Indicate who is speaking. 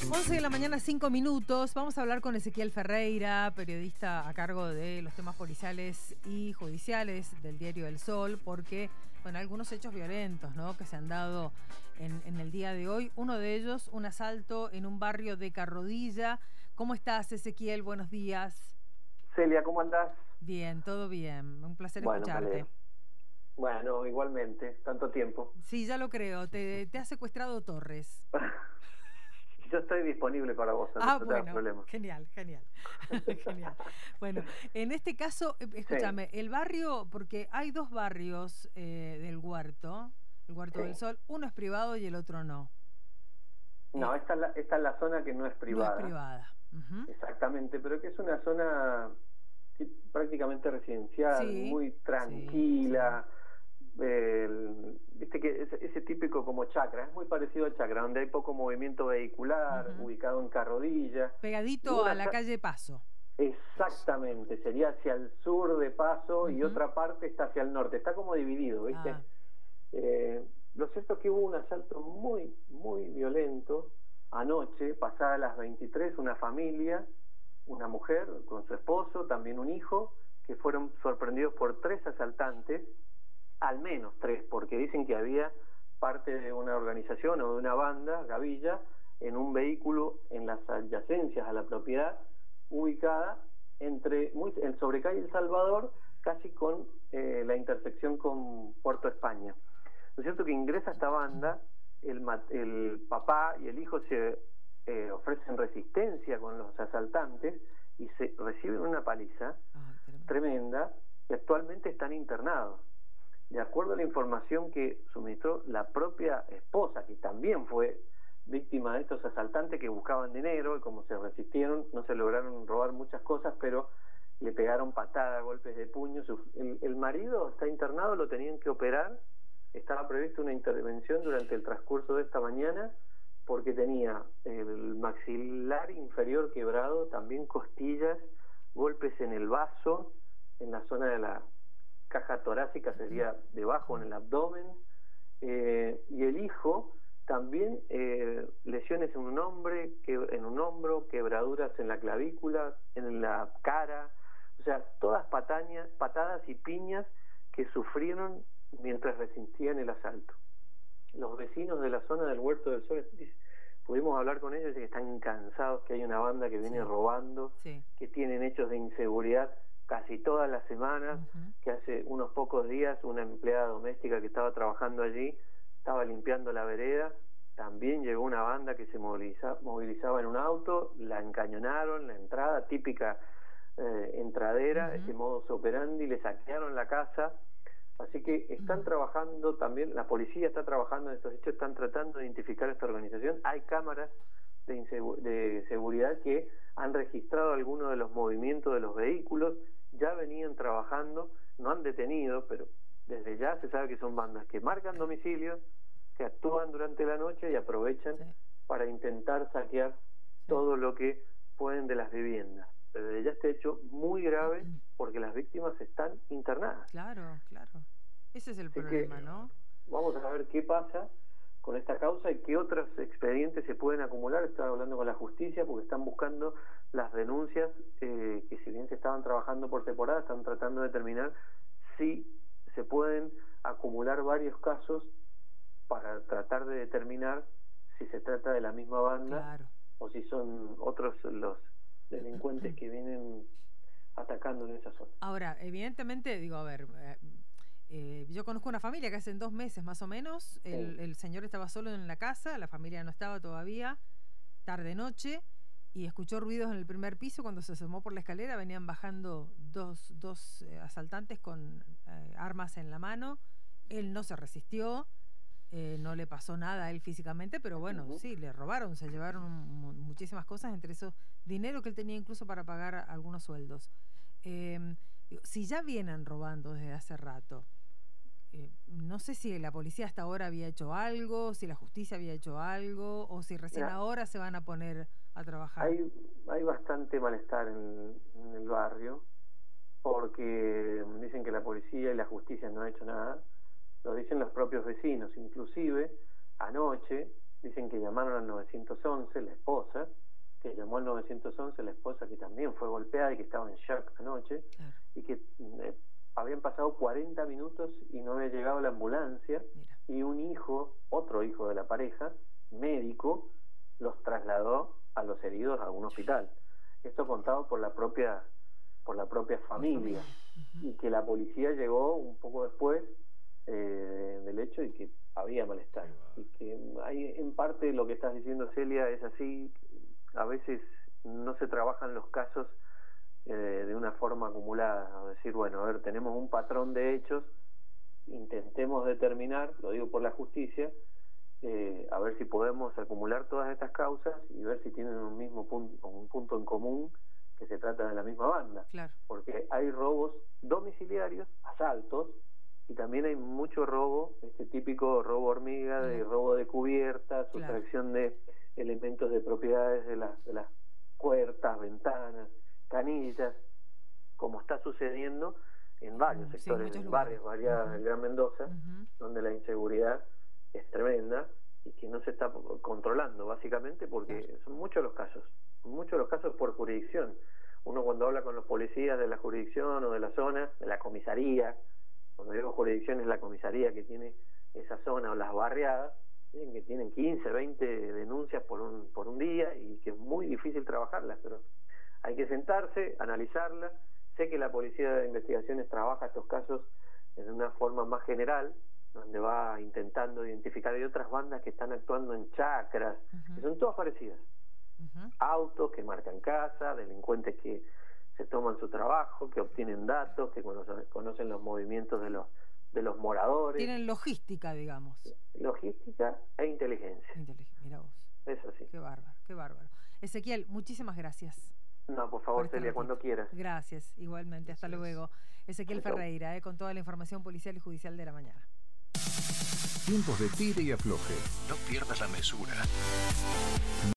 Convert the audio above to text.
Speaker 1: 11 de la mañana, 5 minutos. Vamos a hablar con Ezequiel Ferreira, periodista a cargo de los temas policiales y judiciales del diario El Sol, porque, bueno, algunos hechos violentos, ¿no?, que se han dado en el día de hoy. Uno de ellos, un asalto en un barrio de Carrodilla. ¿Cómo estás, Ezequiel? Buenos días.
Speaker 2: Celia, ¿cómo andás?
Speaker 1: Bien, todo bien. Un placer
Speaker 2: Bueno, me
Speaker 1: escucharte.
Speaker 2: alegro. Bueno, igualmente, tanto tiempo.
Speaker 1: Sí, ya lo creo. Te ha secuestrado Torres.
Speaker 2: Yo estoy disponible para vos, no
Speaker 1: Ah,
Speaker 2: te hagas
Speaker 1: bueno,
Speaker 2: problema.
Speaker 1: genial, genial, genial. Bueno, en este caso,
Speaker 2: Sí,
Speaker 1: escúchame, el barrio, porque hay dos barrios del Huerto, el Huerto del
Speaker 2: sí.
Speaker 1: Sol, uno es privado y el otro no.
Speaker 2: No,
Speaker 1: Eh,
Speaker 2: esta es la zona que no es
Speaker 1: no es
Speaker 2: privada,
Speaker 1: privada. Ujú.
Speaker 2: exactamente, pero que es una zona prácticamente residencial,
Speaker 1: Sí,
Speaker 2: muy
Speaker 1: sí, sí.
Speaker 2: tranquila. Viste que ese típico como chacra, es muy parecido a chacra, donde hay poco movimiento vehicular,
Speaker 1: Ujú.
Speaker 2: ubicado en Carrodilla. Y
Speaker 1: Pegadito a
Speaker 2: una,
Speaker 1: la calle Paso.
Speaker 2: exactamente, sería hacia el sur de Paso y
Speaker 1: Ujú.
Speaker 2: otra parte está hacia el norte, está como dividido,
Speaker 1: Ah,
Speaker 2: ¿viste? Lo cierto es que hubo un asalto muy, muy violento anoche, pasadas las 23, una familia, una mujer con su esposo, también un hijo, que fueron sorprendidos por tres asaltantes, al menos tres, porque dicen que había parte de una organización o de una banda, Gavilla, en un vehículo en las adyacencias a la propiedad, ubicada sobre calle El Salvador, casi con la intersección con Puerto España. ¿No es cierto que ingresa esta banda, el papá y el hijo se ofrecen resistencia con los asaltantes y se reciben una paliza
Speaker 1: ay, tremendo.
Speaker 2: tremenda y actualmente están internados? De acuerdo a la información que suministró la propia esposa, que también fue víctima de estos asaltantes que buscaban dinero y como se resistieron, no se lograron robar muchas cosas, pero le pegaron patadas, golpes de puño. El marido está internado, lo tenían que operar, estaba prevista una intervención durante el transcurso de esta mañana porque tenía el maxilar inferior quebrado, también costillas, golpes en el vaso, en la zona de la caja torácica, sería debajo en el abdomen, y el hijo también lesiones en en un hombro, quebraduras en la clavícula, en la cara, o sea, todas patadas y piñas que sufrieron mientras resistían el asalto. Los vecinos de la zona del Huerto del Sol, pudimos hablar con ellos y que están cansados, que hay una banda que viene
Speaker 1: Sí,
Speaker 2: robando,
Speaker 1: sí.
Speaker 2: que tienen hechos de inseguridad casi todas las semanas,
Speaker 1: Ujú.
Speaker 2: que hace unos pocos días una empleada doméstica que estaba trabajando allí, estaba limpiando la vereda, también llegó una banda que se movilizaba en un auto, la encañonaron, la entrada típica entradera, ese
Speaker 1: Ujú.
Speaker 2: modus operandi, le saquearon la casa. Así que están trabajando también, la policía está trabajando en estos hechos, están tratando de identificar esta organización. Hay cámaras de seguridad que han registrado algunos de los movimientos de los vehículos, ya venían trabajando, no han detenido, pero desde ya se sabe que son bandas que marcan domicilios, que actúan durante la noche y aprovechan
Speaker 1: Sí,
Speaker 2: para intentar saquear
Speaker 1: sí.
Speaker 2: todo lo que pueden de las viviendas. Pero desde ya este hecho muy grave porque las víctimas están internadas.
Speaker 1: Claro, claro. Ese es el
Speaker 2: Así
Speaker 1: problema,
Speaker 2: que
Speaker 1: ¿no?
Speaker 2: vamos a ver qué pasa con esta causa y qué otros expedientes se pueden acumular. Estaba hablando con la justicia porque están buscando las denuncias que, si bien se estaban trabajando por separado, están tratando de determinar si se pueden acumular varios casos para tratar de determinar si se trata de la misma banda
Speaker 1: Claro.
Speaker 2: o si son otros los delincuentes que vienen atacando en esa zona.
Speaker 1: Ahora, evidentemente, digo, a ver, yo conozco una familia que hace 2 meses más o menos,
Speaker 2: Sí.
Speaker 1: el señor estaba solo en la casa, la familia no estaba todavía, tarde-noche, y escuchó ruidos en el primer piso. Cuando se asomó por la escalera venían bajando dos asaltantes con armas en la mano. Él no se resistió, no le pasó nada a él físicamente, pero bueno,
Speaker 2: Ujú.
Speaker 1: sí, le robaron, se llevaron muchísimas cosas, entre eso dinero que él tenía incluso para pagar algunos sueldos. Digo, si ya vienen robando desde hace rato, no sé si la policía hasta ahora había hecho algo, si la justicia había hecho algo, o si recién
Speaker 2: Mira,
Speaker 1: ahora se van a poner a trabajar.
Speaker 2: hay bastante malestar en el barrio porque dicen que la policía y la justicia no han hecho nada, lo dicen los propios vecinos, inclusive anoche dicen que llamaron al 911, la esposa, que llamó al 911, la esposa que también fue golpeada y que estaba en shock anoche,
Speaker 1: Claro.
Speaker 2: y que habían pasado 40 minutos y no había llegado la ambulancia.
Speaker 1: Mira.
Speaker 2: Y un hijo, otro hijo de la pareja, médico, los trasladó a los heridos a un hospital. Esto contado por la propia familia.
Speaker 1: Uh-huh.
Speaker 2: Y que la policía llegó un poco después del hecho y que había malestar. Y que hay, en parte lo que estás diciendo, Celia, es así. A veces no se trabajan los casos de una forma acumulada, es decir, bueno, a ver, tenemos un patrón de hechos, intentemos determinar, lo digo por la justicia, a ver si podemos acumular todas estas causas y ver si tienen un punto en común, que se trata de la misma banda.
Speaker 1: Claro.
Speaker 2: Porque hay robos domiciliarios, asaltos, y también hay mucho robo, este típico robo hormiga, de robo de cubiertas, sustracción de elementos de propiedades de las puertas, ventanas, canillas, como está sucediendo en varios sectores, en barrios variados del Gran Mendoza, donde la inseguridad es tremenda y que no se está controlando, básicamente porque son muchos los casos por jurisdicción. Uno cuando habla con los policías de la jurisdicción o de la zona, de la comisaría, cuando digo jurisdicción es la comisaría que tiene esa zona o las barriadas, dicen que tienen 15, 20 denuncias por un día y que es muy difícil trabajarlas, pero hay que sentarse, analizarlas. Sé que la Policía de Investigaciones trabaja estos casos de una forma más general, donde va intentando identificar. Hay otras bandas que están actuando en chacras, que son todas parecidas. Autos que marcan casa, delincuentes que se toman su trabajo, que obtienen datos, que conocen los movimientos de los moradores.
Speaker 1: Tienen logística, digamos.
Speaker 2: Logística e inteligencia.
Speaker 1: Mira vos.
Speaker 2: Es así.
Speaker 1: Qué bárbaro, qué bárbaro. Ezequiel, muchísimas gracias.
Speaker 2: No, por favor, Celia, cuando quieras.
Speaker 1: Gracias, igualmente. Hasta luego. Ezequiel Ferreira, con toda la información policial y judicial de la mañana.
Speaker 3: Tiempos de tire y afloje.
Speaker 4: No pierdas la mesura.